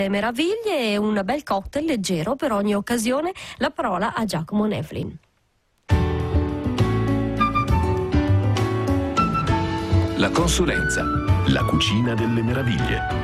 Le meraviglie e un bel cocktail leggero per ogni occasione. La parola a Giacomo Nevlin. La consulenza, la cucina delle meraviglie.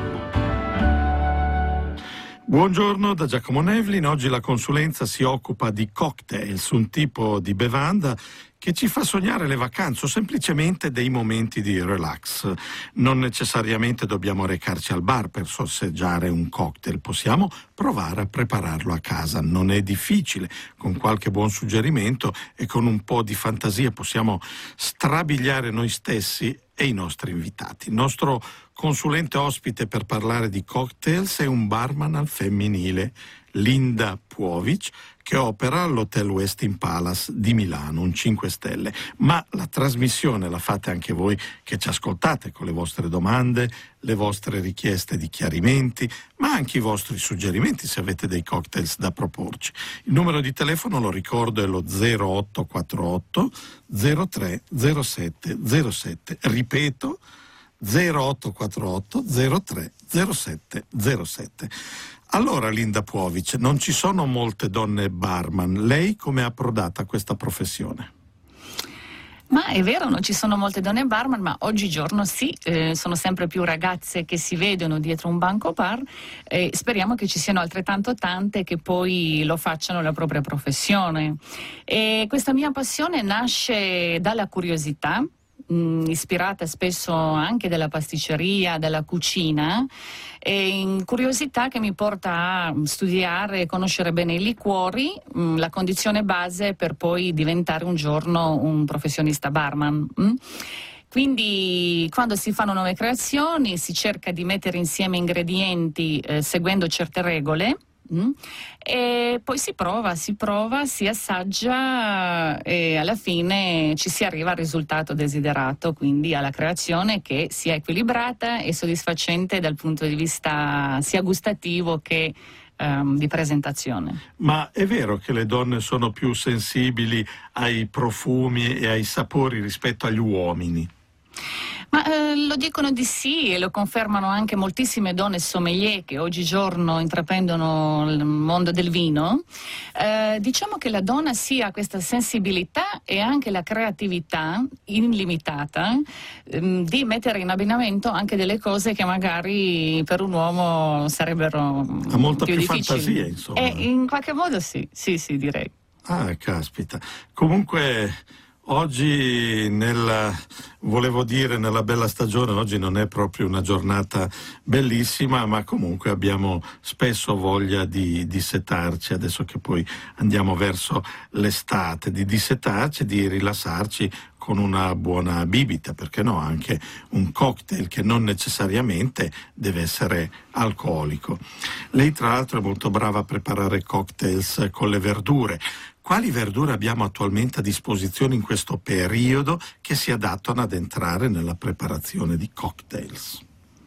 Buongiorno da Giacomo Nevlin. Oggi la consulenza si occupa di cocktails, un tipo di bevanda che ci fa sognare le vacanze o semplicemente dei momenti di relax. Non necessariamente dobbiamo recarci al bar per sorseggiare un cocktail, possiamo provare a prepararlo a casa. Non è difficile, con qualche buon suggerimento e con un po' di fantasia possiamo strabiliare noi stessi e i nostri invitati. Il nostro consulente ospite per parlare di cocktails è un barman al femminile, Linda Puovic, che opera all'Hotel Westin Palace di Milano, un 5 stelle. Ma la trasmissione la fate anche voi che ci ascoltate con le vostre domande, le vostre richieste di chiarimenti, ma anche i vostri suggerimenti se avete dei cocktails da proporci. Il numero di telefono, lo ricordo, è lo 0848 03 07 07. Ripeto, 0848 03 07 07. Allora, Linda Puovic, non ci sono molte donne barman. Lei come è approdata a questa professione? Ma è vero, non ci sono molte donne barman, ma oggigiorno sì, sono sempre più ragazze che si vedono dietro un banco bar e speriamo che ci siano altrettanto tante che poi lo facciano la propria professione. E questa mia passione nasce dalla curiosità, ispirata spesso anche dalla pasticceria, dalla cucina, e in curiosità che mi porta a studiare e conoscere bene i liquori, la condizione base per poi diventare un giorno un professionista barman. Quindi quando si fanno nuove creazioni si cerca di mettere insieme ingredienti seguendo certe regole. E poi si prova, si assaggia e alla fine ci si arriva al risultato desiderato, quindi alla creazione che sia equilibrata e soddisfacente dal punto di vista sia gustativo che di presentazione. Ma è vero che le donne sono più sensibili ai profumi e ai sapori rispetto agli uomini? Ma lo dicono di sì e lo confermano anche moltissime donne sommelier che oggigiorno intraprendono il mondo del vino. Diciamo che la donna sì ha questa sensibilità e anche la creatività illimitata di mettere in abbinamento anche delle cose che magari per un uomo sarebbero ha molta più difficili. Fantasia, insomma. In qualche modo sì, direi. Ah, caspita. Comunque oggi volevo dire nella bella stagione, oggi non è proprio una giornata bellissima, ma comunque abbiamo spesso voglia di dissetarci, adesso che poi andiamo verso l'estate, di dissetarci, di rilassarci con una buona bibita, perché no, anche un cocktail che non necessariamente deve essere alcolico. Lei tra l'altro è molto brava a preparare cocktails con le verdure. Quali verdure abbiamo attualmente a disposizione in questo periodo che si adattano ad entrare nella preparazione di cocktails?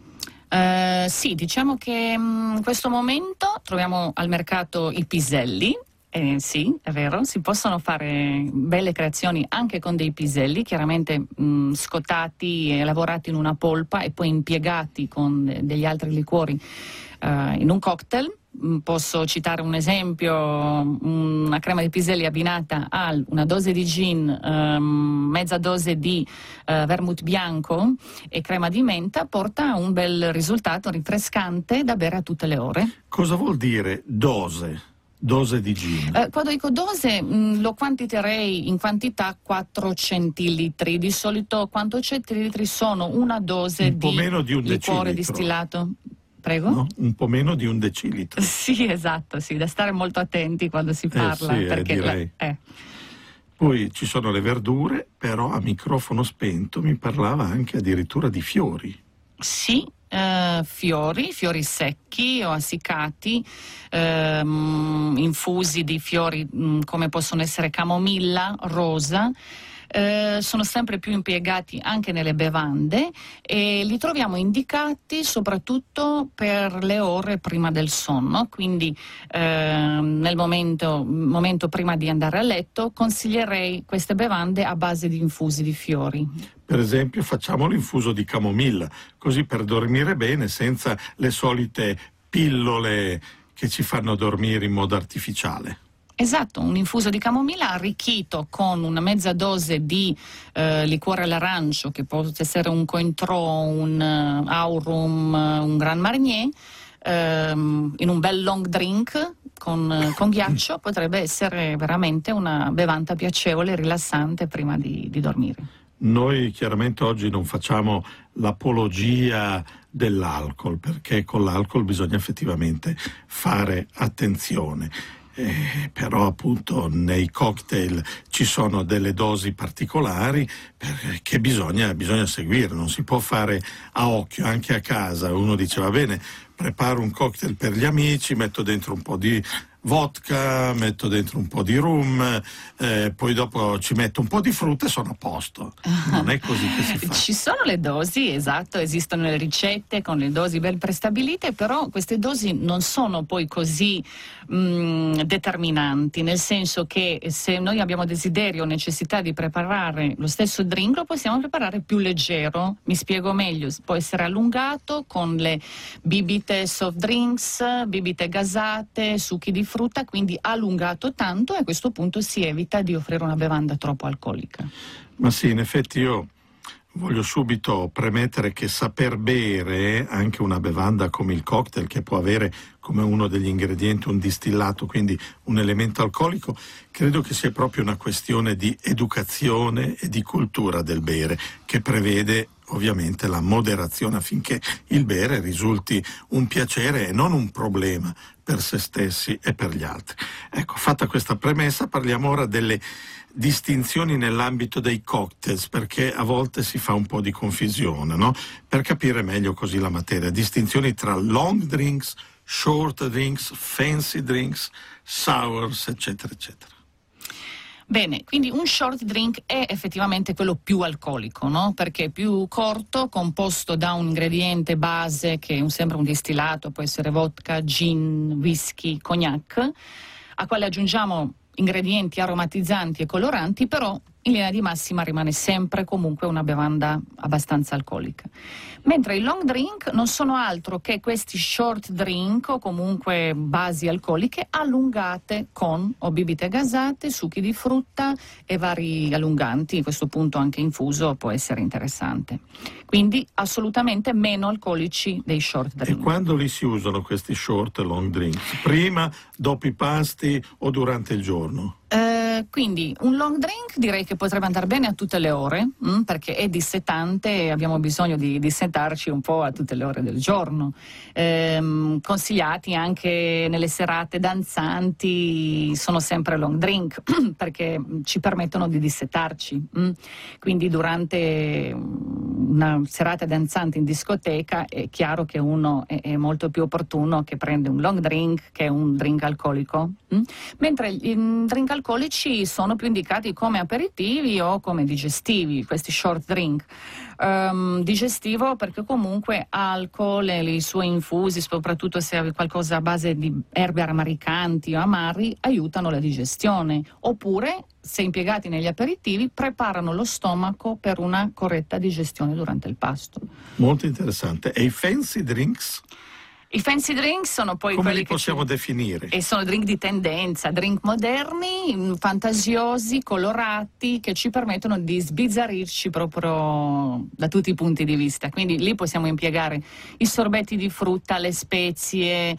Sì, diciamo che in questo momento troviamo al mercato i piselli. Sì, è vero, si possono fare belle creazioni anche con dei piselli, chiaramente scottati e lavorati in una polpa e poi impiegati con degli altri liquori in un cocktail. Posso citare un esempio: una crema di piselli abbinata a una dose di gin, mezza dose di vermouth bianco e crema di menta porta a un bel risultato rinfrescante da bere a tutte le ore. Cosa vuol dire dose? Dose di gin? Quando dico dose lo quantiterei in quantità 4 centilitri. Di solito quanto centilitri sono una dose un po' meno di un liquore decilitro. Distillato? Prego? No? Un po' meno di un decilitro. Sì, esatto, sì, da stare molto attenti quando si parla. Sì, perché direi. Poi ci sono le verdure, però a microfono spento mi parlava anche addirittura di fiori. Sì, fiori secchi o essiccati, infusi di fiori come possono essere camomilla, rosa. Sono sempre più impiegati anche nelle bevande e li troviamo indicati soprattutto per le ore prima del sonno, quindi nel momento prima di andare a letto consiglierei queste bevande a base di infusi di fiori. Per esempio facciamo l'infuso di camomilla, così per dormire bene senza le solite pillole che ci fanno dormire in modo artificiale. Esatto, un infuso di camomilla arricchito con una mezza dose di liquore all'arancio, che può essere un Cointreau, un Aurum, un Grand Marnier, in un bel long drink con ghiaccio, potrebbe essere veramente una bevanda piacevole e rilassante prima di dormire. Noi chiaramente oggi non facciamo l'apologia dell'alcol, perché con l'alcol bisogna effettivamente fare attenzione. Però appunto nei cocktail ci sono delle dosi particolari che bisogna seguire, non si può fare a occhio. Anche a casa uno dice: va bene, preparo un cocktail per gli amici, metto dentro un po' di vodka, metto dentro un po' di rum, poi dopo ci metto un po' di frutta e sono a posto. Non è così che si fa. Ci sono le dosi, esatto, esistono le ricette con le dosi ben prestabilite, però queste dosi non sono poi così determinanti, nel senso che se noi abbiamo desiderio o necessità di preparare lo stesso drink, lo possiamo preparare più leggero. Mi spiego meglio: può essere allungato con le bibite soft drinks, bibite gasate, succhi di frutta, quindi allungato tanto, e a questo punto si evita di offrire una bevanda troppo alcolica. Ma sì, in effetti io voglio subito premettere che saper bere anche una bevanda come il cocktail, che può avere come uno degli ingredienti un distillato, quindi un elemento alcolico, credo che sia proprio una questione di educazione e di cultura del bere, che prevede ovviamente la moderazione affinché il bere risulti un piacere e non un problema per se stessi e per gli altri. Ecco, fatta questa premessa, parliamo ora delle distinzioni nell'ambito dei cocktails, perché a volte si fa un po' di confusione, no? Per capire meglio così la materia, distinzioni tra long drinks, short drinks, fancy drinks, sours, eccetera, eccetera. Bene, quindi un short drink è effettivamente quello più alcolico, no? Perché è più corto, composto da un ingrediente base che sembra un distillato, può essere vodka, gin, whisky, cognac, a quale aggiungiamo ingredienti aromatizzanti e coloranti, però in linea di massima rimane sempre comunque una bevanda abbastanza alcolica. Mentre i long drink non sono altro che questi short drink, o comunque basi alcoliche allungate con o bibite gasate, succhi di frutta e vari allunganti. A questo punto anche infuso può essere interessante. Quindi assolutamente meno alcolici dei short drink. E quando li si usano questi short e long drinks? Prima, dopo i pasti o durante il giorno? Quindi un long drink direi che potrebbe andare bene a tutte le ore, perché è dissetante e abbiamo bisogno di dissetarci un po' a tutte le ore del giorno. Consigliati anche nelle serate danzanti sono sempre long drink perché ci permettono di dissetarci. Quindi durante una serata danzante in discoteca è chiaro che uno è molto più opportuno che prende un long drink che un drink alcolico, mentre i drink alcolici sono più indicati come aperitivi o come digestivi, questi short drink. Digestivo perché comunque alcol e i suoi infusi, soprattutto se hai qualcosa a base di erbe aromacanti o amari, aiutano la digestione, oppure se impiegati negli aperitivi preparano lo stomaco per una corretta digestione durante il pasto. Molto interessante. E i fancy drinks? I fancy drink sono poi come quelli li possiamo definire? E sono drink di tendenza, drink moderni, fantasiosi, colorati, che ci permettono di sbizzarrirci proprio da tutti i punti di vista. Quindi lì possiamo impiegare i sorbetti di frutta, le spezie,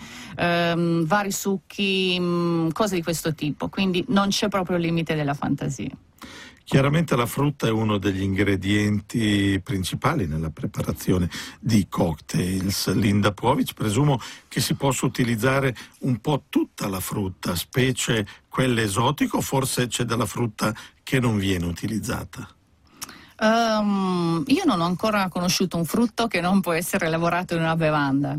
vari succhi, cose di questo tipo. Quindi non c'è proprio il limite della fantasia. Chiaramente la frutta è uno degli ingredienti principali nella preparazione di cocktails. Linda Puovic, presumo che si possa utilizzare un po' tutta la frutta, specie quella esotica, o forse c'è della frutta che non viene utilizzata? Io non ho ancora conosciuto un frutto che non può essere lavorato in una bevanda,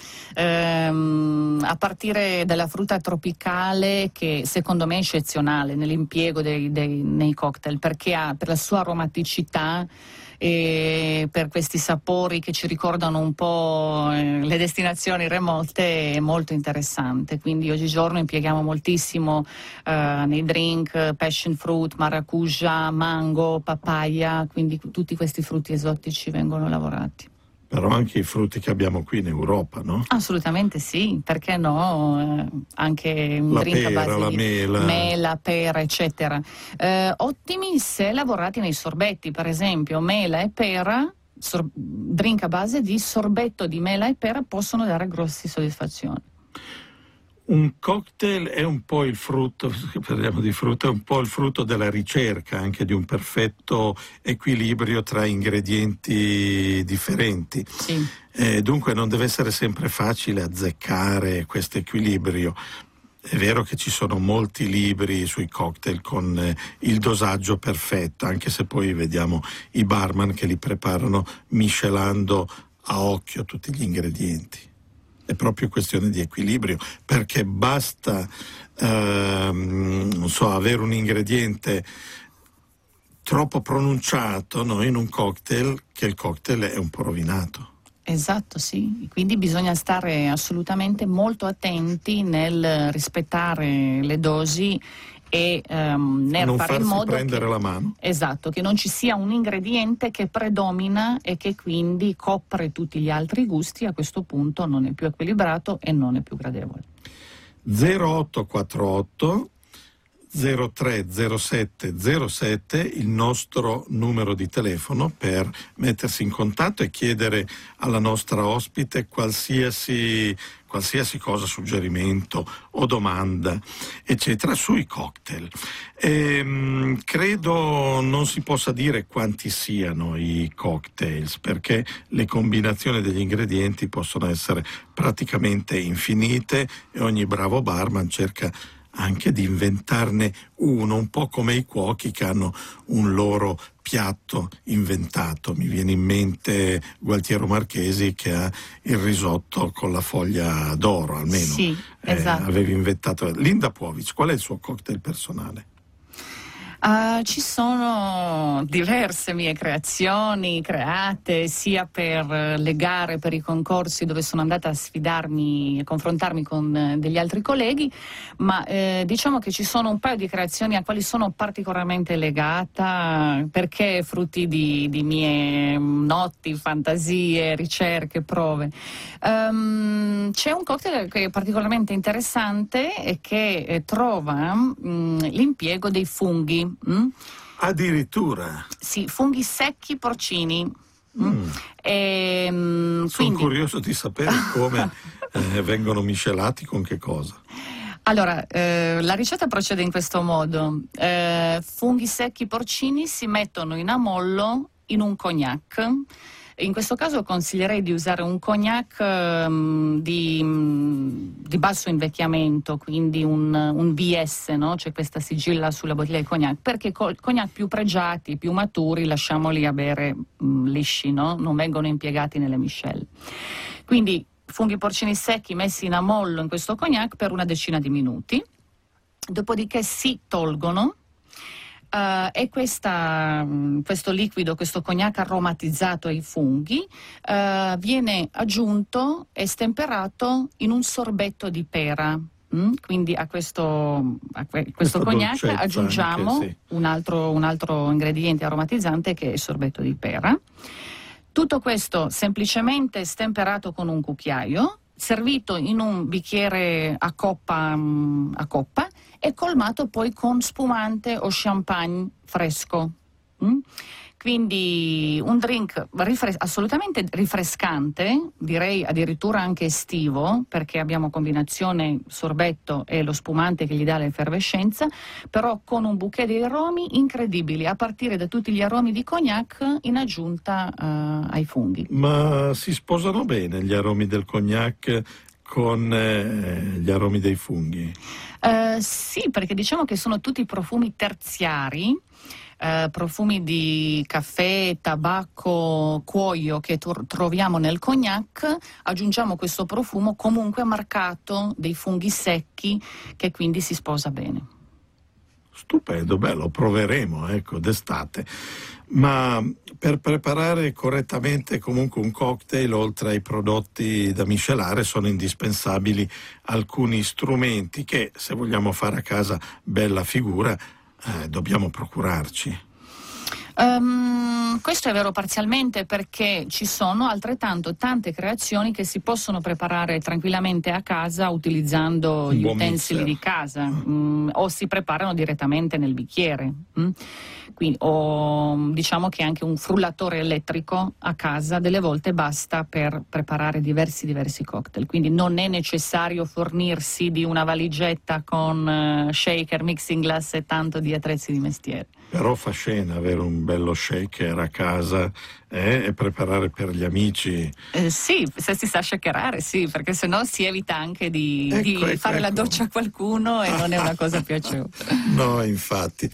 a partire dalla frutta tropicale, che secondo me è eccezionale nell'impiego nei cocktail, perché per la sua aromaticità e per questi sapori che ci ricordano un po' le destinazioni remote, è molto interessante. Quindi oggigiorno impieghiamo moltissimo nei drink passion fruit, maracuja, mango, papaya, quindi tutti questi frutti esotici vengono lavorati. Però anche i frutti che abbiamo qui in Europa, no? Assolutamente sì, perché no? Anche un La drink pera, a base la di mela, pera, eccetera. Ottimi se lavorati nei sorbetti, per esempio mela e pera, drink a base di sorbetto di mela e pera possono dare grosse soddisfazioni. Un cocktail è un po' il frutto, se parliamo di frutto, è un po' il frutto della ricerca anche di un perfetto equilibrio tra ingredienti differenti. Sì. Dunque non deve essere sempre facile azzeccare questo equilibrio. È vero che ci sono molti libri sui cocktail con il dosaggio perfetto, anche se poi vediamo i barman che li preparano miscelando a occhio tutti gli ingredienti. È proprio questione di equilibrio, perché basta avere un ingrediente troppo pronunciato, no, in un cocktail, che il cocktail è un po' rovinato. Esatto, sì. Quindi bisogna stare assolutamente molto attenti nel rispettare le dosi e nel non fare in farsi modo prendere la mano. Esatto, che non ci sia un ingrediente che predomina e che quindi copre tutti gli altri gusti. A questo punto non è più equilibrato e non è più gradevole. 0848 030707 il nostro numero di telefono per mettersi in contatto e chiedere alla nostra ospite qualsiasi cosa, suggerimento o domanda, eccetera, sui cocktail. Credo non si possa dire quanti siano i cocktails, perché le combinazioni degli ingredienti possono essere praticamente infinite e ogni bravo barman cerca anche di inventarne uno, un po' come i cuochi che hanno un loro piatto inventato. Mi viene in mente Gualtiero Marchesi che ha il risotto con la foglia d'oro, almeno. Sì, esatto. Avevi inventato. Linda Puovic, qual è il suo cocktail personale? Ci sono diverse mie creazioni create sia per le gare, per i concorsi dove sono andata a sfidarmi e confrontarmi con degli altri colleghi, ma diciamo che ci sono un paio di creazioni a quali sono particolarmente legata perché frutti di mie notti, fantasie, ricerche, prove. C'è un cocktail che è particolarmente interessante e che trova l'impiego dei funghi. Addirittura? Sì, funghi secchi porcini. Sono curioso di sapere come vengono miscelati, con che cosa. Allora, la ricetta procede in questo modo. Funghi secchi porcini si mettono in ammollo in un cognac. In questo caso consiglierei di usare un cognac di basso invecchiamento, quindi un BS, no? C'è questa sigilla sulla bottiglia di cognac, perché cognac più pregiati, più maturi, lasciamoli a bere lisci, no? Non vengono impiegati nelle miscele. Quindi funghi porcini secchi messi in ammollo in questo cognac per una decina di minuti, dopodiché si tolgono. E questo liquido, questo cognac aromatizzato ai funghi, viene aggiunto e stemperato in un sorbetto di pera. Quindi a questo cognac aggiungiamo anche, sì, un altro ingrediente aromatizzante che è il sorbetto di pera. Tutto questo semplicemente stemperato con un cucchiaio, servito in un bicchiere a coppa e colmato poi con spumante o champagne fresco. Quindi un drink assolutamente rinfrescante, direi addirittura anche estivo, perché abbiamo combinazione sorbetto e lo spumante che gli dà l'effervescenza, però con un bouquet di aromi incredibili, a partire da tutti gli aromi di cognac in aggiunta ai funghi. Ma si sposano bene gli aromi del cognac con gli aromi dei funghi? Sì, perché diciamo che sono tutti profumi terziari, profumi di caffè, tabacco, cuoio che troviamo nel cognac. Aggiungiamo questo profumo comunque marcato dei funghi secchi, che quindi si sposa bene. Stupendo, lo proveremo, d'estate. Ma per preparare correttamente comunque un cocktail, oltre ai prodotti da miscelare, sono indispensabili alcuni strumenti che, se vogliamo fare a casa bella figura, dobbiamo procurarci. Questo è vero parzialmente, perché ci sono altrettanto tante creazioni che si possono preparare tranquillamente a casa utilizzando gli utensili di casa, o si preparano direttamente nel bicchiere. Quindi, o diciamo che anche un frullatore elettrico a casa delle volte basta per preparare diversi cocktail, quindi non è necessario fornirsi di una valigetta con shaker, mixing glass e tanto di attrezzi di mestiere. Però fa scena avere un bello shaker a casa e preparare per gli amici. Sì, se si sa shakerare, sì, perché sennò si evita anche di fare la doccia a qualcuno e non è una cosa piacevole. No, infatti.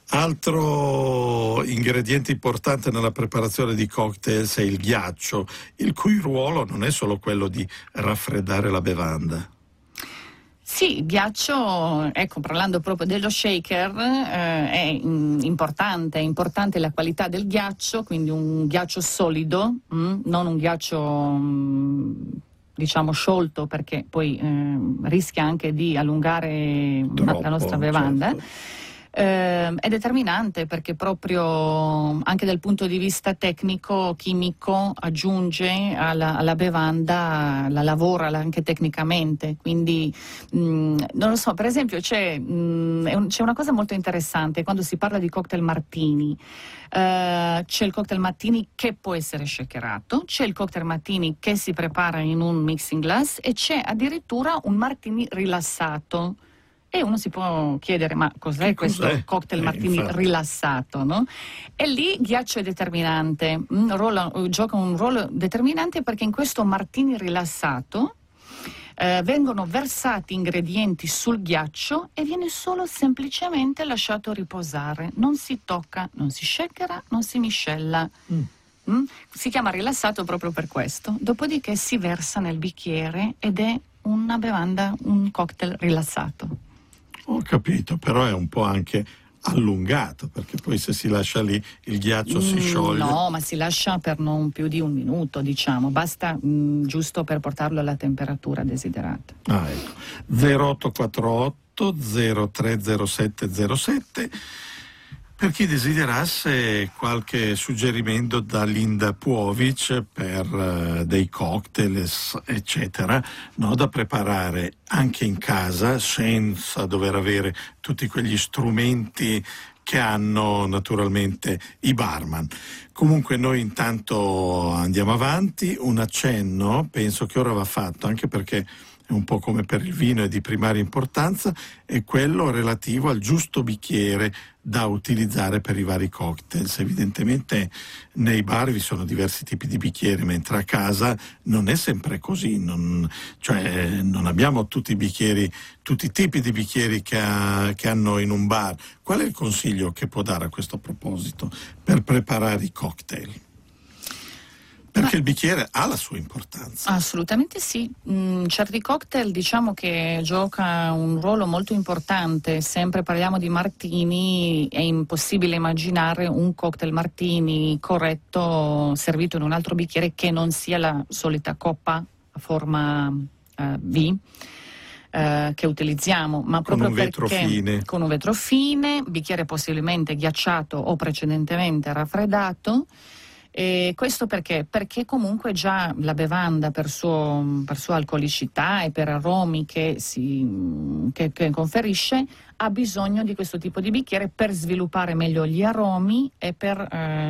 Altro ingrediente importante nella preparazione di cocktails è il ghiaccio, il cui ruolo non è solo quello di raffreddare la bevanda. Sì, il ghiaccio, ecco, parlando proprio dello shaker, è importante la qualità del ghiaccio, quindi un ghiaccio solido, non un ghiaccio diciamo sciolto, perché poi rischia anche di allungare la nostra bevanda. Certo. È determinante perché proprio anche dal punto di vista tecnico, chimico, aggiunge alla bevanda, la lavora anche tecnicamente, quindi non lo so, per esempio c'è una cosa molto interessante quando si parla di cocktail martini. C'è il cocktail martini che può essere shakerato, c'è il cocktail martini che si prepara in un mixing glass e c'è addirittura un martini rilassato. E uno si può chiedere, ma cos'è questo cocktail martini rilassato, no? E lì ghiaccio è determinante, gioca un ruolo determinante, perché in questo martini rilassato vengono versati ingredienti sul ghiaccio e viene solo semplicemente lasciato riposare, non si tocca, non si shakera, non si miscela. Si chiama rilassato proprio per questo. Dopodiché si versa nel bicchiere ed è una bevanda, un cocktail rilassato. Ho capito, però è un po' anche allungato, perché poi se si lascia lì il ghiaccio si scioglie. No, ma si lascia per non più di un minuto, diciamo, basta giusto per portarlo alla temperatura desiderata. Ecco. 0848 030707 per chi desiderasse qualche suggerimento da Linda Puovic per dei cocktail, eccetera, no, da preparare anche in casa senza dover avere tutti quegli strumenti che hanno naturalmente i barman. Comunque noi intanto andiamo avanti, un accenno penso che ora va fatto, anche perché è un po' come per il vino, è di primaria importanza, è quello relativo al giusto bicchiere da utilizzare per i vari cocktails. Evidentemente nei bar vi sono diversi tipi di bicchieri, mentre a casa non è sempre così, non abbiamo tutti i bicchieri, tutti i tipi di bicchieri che hanno in un bar. Qual è il consiglio che può dare a questo proposito per preparare i cocktail? Perché il bicchiere ha la sua importanza. Assolutamente sì. Certi cocktail diciamo che gioca un ruolo molto importante. Sempre parliamo di martini, è impossibile immaginare un cocktail martini corretto servito in un altro bicchiere che non sia la solita coppa a forma V che utilizziamo, ma con proprio un vetro fine. Con un vetro fine, bicchiere possibilmente ghiacciato o precedentemente raffreddato. E questo perché? Perché comunque già la bevanda per sua alcolicità e per aromi che conferisce ha bisogno di questo tipo di bicchiere per sviluppare meglio gli aromi e per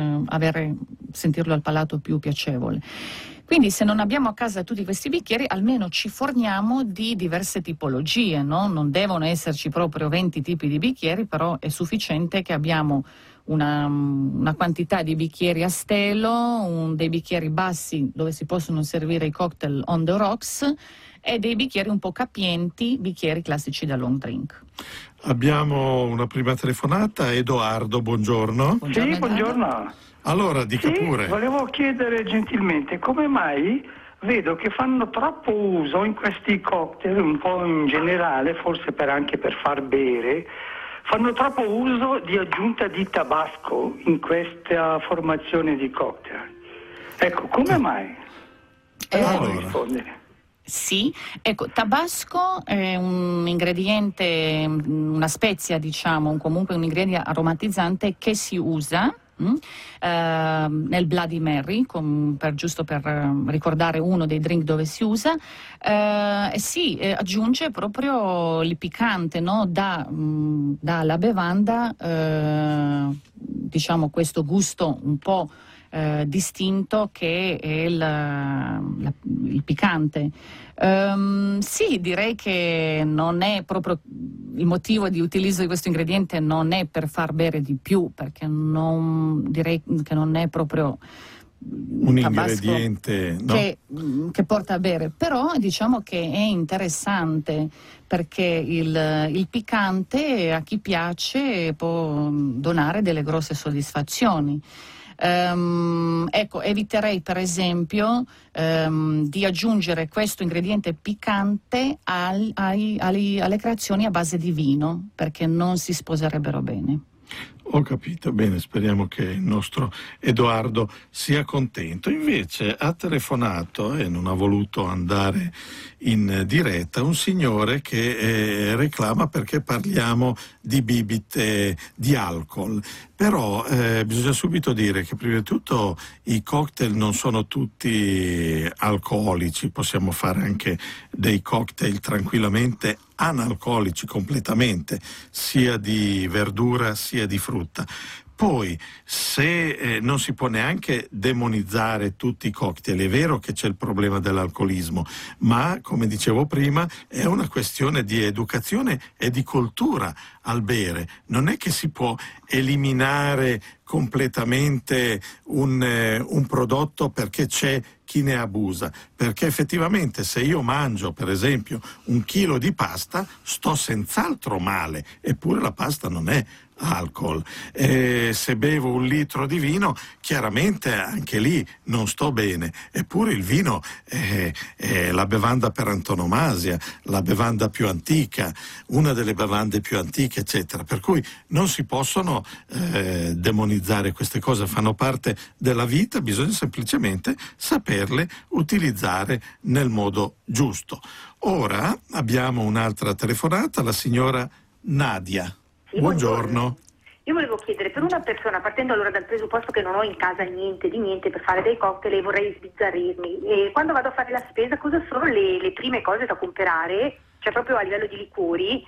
sentirlo al palato più piacevole. Quindi se non abbiamo a casa tutti questi bicchieri, almeno ci forniamo di diverse tipologie, no? Non devono esserci proprio 20 tipi di bicchieri, però è sufficiente che abbiamo una quantità di bicchieri a stelo, dei bicchieri bassi dove si possono servire i cocktail on the rocks e dei bicchieri un po' capienti, bicchieri classici da long drink. Abbiamo una prima telefonata, Edoardo, buongiorno. Sì, buongiorno. Allora, dica pure. Volevo chiedere gentilmente come mai vedo che fanno troppo uso in questi cocktail, un po' in generale, forse anche per far bere, fanno troppo uso di aggiunta di tabasco in questa formazione di cocktail. Ecco, come mai? Rispondere. Sì, ecco, tabasco è un ingrediente, una spezia, diciamo, comunque un ingrediente aromatizzante che si usa nel Bloody Mary, giusto per ricordare uno dei drink dove si usa, aggiunge proprio il piccante, no? Dalla bevanda, diciamo, questo gusto un po' distinto che è il piccante. Sì, direi che non è proprio il motivo di utilizzo di questo ingrediente, non è per far bere di più, perché direi che non è proprio un ingrediente, no? che porta a bere, però diciamo che è interessante perché il piccante a chi piace può donare delle grosse soddisfazioni. Ecco, eviterei per esempio di aggiungere questo ingrediente piccante alle creazioni a base di vino, perché non si sposerebbero bene. Ho capito, bene, speriamo che il nostro Edoardo sia contento. Invece ha telefonato e non ha voluto andare in diretta un signore che reclama perché parliamo di bibite di alcol. Però bisogna subito dire che prima di tutto i cocktail non sono tutti alcolici, possiamo fare anche dei cocktail tranquillamente analcolici completamente, sia di verdura sia di frutta. Poi, se non si può neanche demonizzare tutti i cocktail, è vero che c'è il problema dell'alcolismo, ma, come dicevo prima, è una questione di educazione e di cultura al bere. Non è che si può eliminare completamente un prodotto perché c'è chi ne abusa, perché effettivamente se io mangio per esempio 1 chilo di pasta sto senz'altro male, eppure la pasta non è alcol. Se bevo 1 litro di vino chiaramente anche lì non sto bene, eppure il vino è la bevanda per antonomasia, la bevanda più antica, una delle bevande più antiche, eccetera, per cui non si possono demonizzare queste cose, fanno parte della vita, bisogna semplicemente saperle utilizzare nel modo giusto. Ora abbiamo un'altra telefonata, la signora Nadia. Sì, buongiorno. Io volevo chiedere, per una persona, partendo allora dal presupposto che non ho in casa niente di niente per fare dei cocktail e vorrei sbizzarrirmi, e quando vado a fare la spesa cosa sono le prime cose da comprare, cioè proprio a livello di liquori,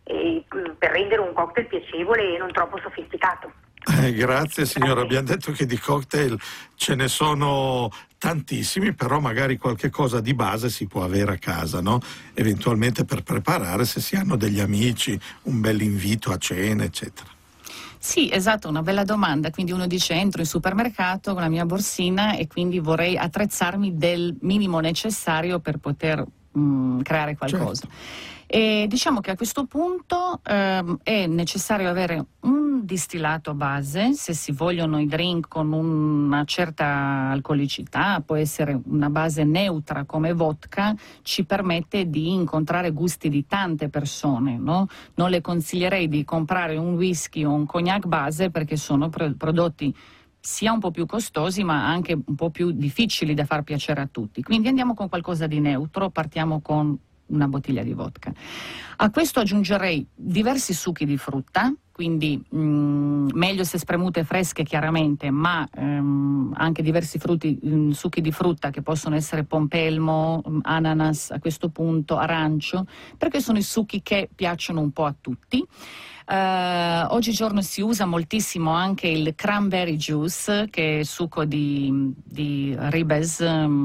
per rendere un cocktail piacevole e non troppo sofisticato? Grazie signora, abbiamo detto che di cocktail ce ne sono tantissimi, però magari qualche cosa di base si può avere a casa, no? Eventualmente per preparare se si hanno degli amici, un bel invito a cena, eccetera. Sì, esatto, una bella domanda. Quindi uno dice: entro in supermercato con la mia borsina e quindi vorrei attrezzarmi del minimo necessario per poter creare qualcosa. Certo. E diciamo che a questo punto è necessario avere un distillato base, se si vogliono i drink con una certa alcolicità, può essere una base neutra come vodka, ci permette di incontrare gusti di tante persone, no? Non le consiglierei di comprare un whisky o un cognac base perché sono prodotti sia un po' più costosi ma anche un po' più difficili da far piacere a tutti. Quindi andiamo con qualcosa di neutro, partiamo con una bottiglia di vodka. A questo aggiungerei diversi succhi di frutta, quindi meglio se spremute fresche chiaramente, ma anche diversi succhi di frutta che possono essere pompelmo, ananas, a questo punto arancio, perché sono i succhi che piacciono un po' a tutti. Oggigiorno si usa moltissimo anche il cranberry juice, che è succo di ribes,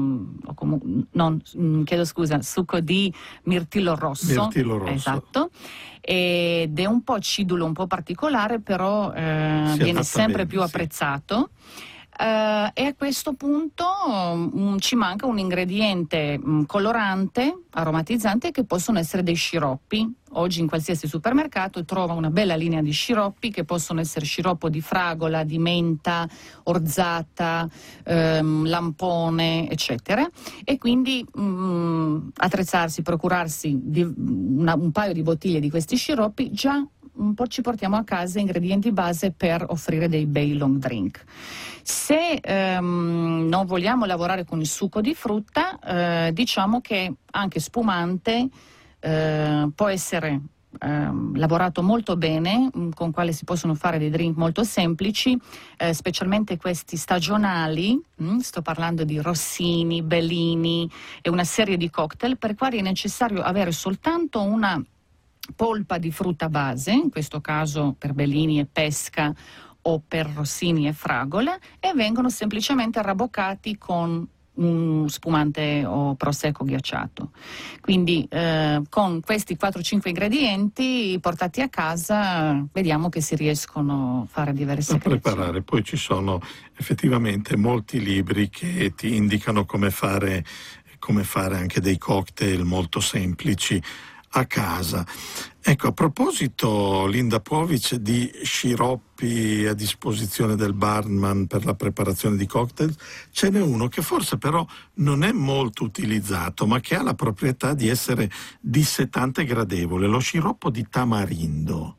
succo di mirtillo rosso. Mirtillo rosso. Esatto. Ed è un po' acidulo, un po' particolare, però viene sempre più apprezzato. E a questo punto ci manca un ingrediente colorante, aromatizzante, che possono essere dei sciroppi. Oggi in qualsiasi supermercato trova una bella linea di sciroppi che possono essere sciroppo di fragola, di menta, orzata, lampone, eccetera. E quindi attrezzarsi, procurarsi un paio di bottiglie di questi sciroppi, già un po' ci portiamo a casa ingredienti base per offrire dei bei long drink. Se non vogliamo lavorare con il succo di frutta, diciamo che anche spumante può essere lavorato molto bene, con quale si possono fare dei drink molto semplici, specialmente questi stagionali. Sto parlando di rossini, bellini e una serie di cocktail per quali è necessario avere soltanto una polpa di frutta base, in questo caso per bellini e pesca o per rossini e fragole, e vengono semplicemente rabboccati con un spumante o prosecco ghiacciato. Quindi con questi 4-5 ingredienti portati a casa vediamo che si riescono a fare diverse da preparare. Poi ci sono effettivamente molti libri che ti indicano come fare anche dei cocktail molto semplici a casa. Ecco, a proposito, Linda Puovic, di sciroppi a disposizione del barman per la preparazione di cocktail, ce n'è uno che forse però non è molto utilizzato, ma che ha la proprietà di essere dissetante e gradevole, lo sciroppo di tamarindo.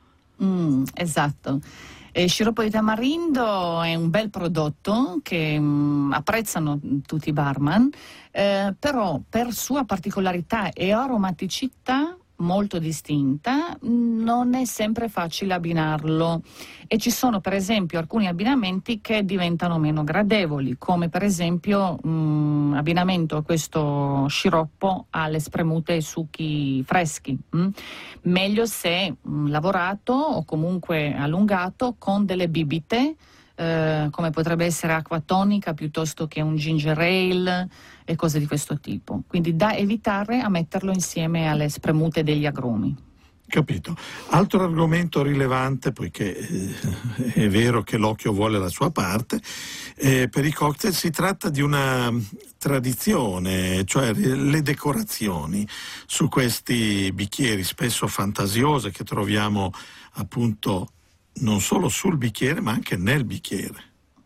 Esatto. Il sciroppo di tamarindo è un bel prodotto che apprezzano tutti i barman, però per sua particolarità e aromaticità molto distinta non è sempre facile abbinarlo, e ci sono per esempio alcuni abbinamenti che diventano meno gradevoli, come per esempio abbinamento a questo sciroppo alle spremute e succhi freschi. Meglio se lavorato o comunque allungato con delle bibite, come potrebbe essere acqua tonica piuttosto che un ginger ale e cose di questo tipo. Quindi da evitare a metterlo insieme alle spremute degli agrumi. Capito. Altro argomento rilevante, poiché è vero che l'occhio vuole la sua parte, per i cocktail si tratta di una tradizione, cioè le decorazioni su questi bicchieri spesso fantasiose che troviamo appunto non solo sul bicchiere ma anche nel bicchiere.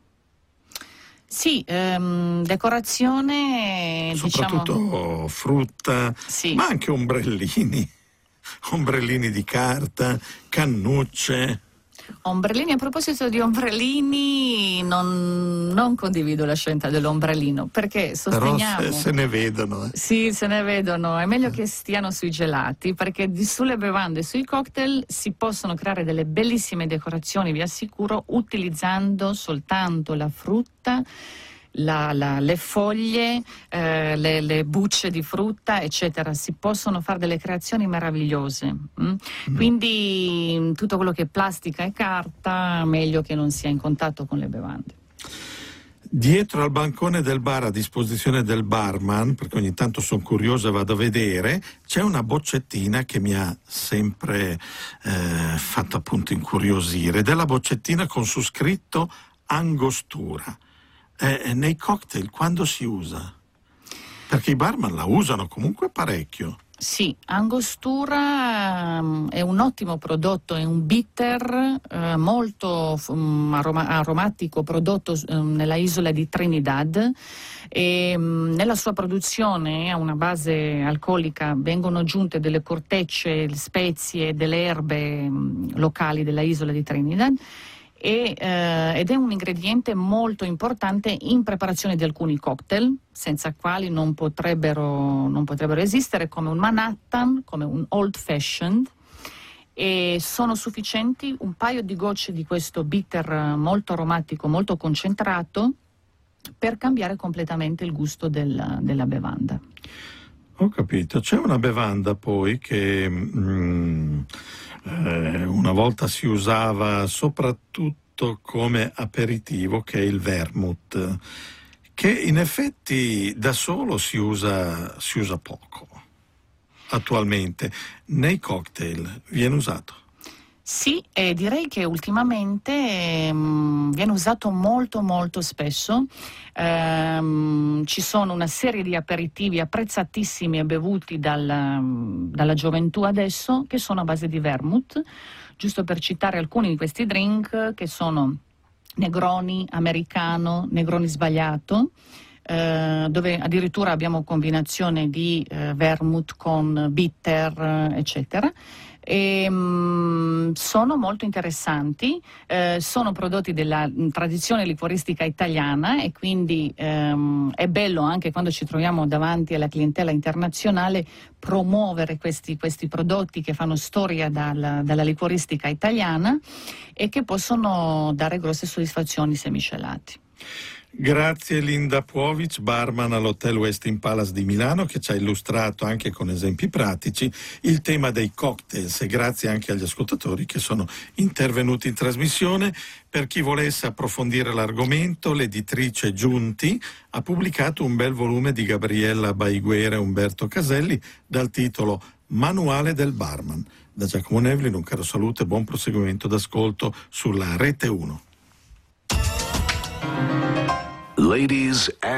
Sì, decorazione, soprattutto frutta, sì, ma anche ombrellini di carta, cannucce. Ombrellini, a proposito di ombrellini, non condivido la scelta dell'ombrellino, perché sosteniamo... Però se ne vedono. Sì, se ne vedono, è meglio che stiano sui gelati, perché sulle bevande e sui cocktail si possono creare delle bellissime decorazioni, vi assicuro, utilizzando soltanto la frutta, le foglie, le bucce di frutta, eccetera. Si possono fare delle creazioni meravigliose. Quindi tutto quello che è plastica e carta meglio che non sia in contatto con le bevande. Dietro al bancone del bar a disposizione del barman, perché ogni tanto sono curioso e vado a vedere, c'è una boccettina che mi ha sempre fatto appunto incuriosire, della boccettina con su scritto Angostura. Nei cocktail quando si usa? Perché i barman la usano comunque parecchio. Sì, Angostura è un ottimo prodotto, è un bitter molto aromatico, prodotto nella isola di Trinidad, e nella sua produzione a una base alcolica vengono aggiunte delle cortecce, spezie, delle erbe locali della isola di Trinidad, ed è un ingrediente molto importante in preparazione di alcuni cocktail, senza quali non potrebbero esistere, come un Manhattan, come un Old Fashioned, e sono sufficienti un paio di gocce di questo bitter molto aromatico, molto concentrato, per cambiare completamente il gusto della bevanda. Ho capito. C'è una bevanda poi che una volta si usava soprattutto come aperitivo, che è il vermouth, che in effetti da solo si usa poco attualmente. Nei cocktail viene usato? Sì, e direi che ultimamente viene usato molto molto spesso. Ci sono una serie di aperitivi apprezzatissimi e bevuti dalla gioventù adesso, che sono a base di vermouth, giusto per citare alcuni di questi drink, che sono Negroni americano, Negroni sbagliato, dove addirittura abbiamo combinazione di vermouth con bitter, eccetera. Sono molto interessanti, sono prodotti della tradizione liquoristica italiana e quindi è bello anche quando ci troviamo davanti alla clientela internazionale promuovere questi prodotti che fanno storia dalla liquoristica italiana e che possono dare grosse soddisfazioni se miscelati. Grazie Linda Puovic, barman all'Hotel Westin Palace di Milano, che ci ha illustrato anche con esempi pratici il tema dei cocktails, e grazie anche agli ascoltatori che sono intervenuti in trasmissione. Per chi volesse approfondire l'argomento, l'editrice Giunti ha pubblicato un bel volume di Gabriella Baiguera e Umberto Caselli dal titolo Manuale del barman. Da Giacomo Nevlin un caro saluto e buon proseguimento d'ascolto sulla Rete 1. Ladies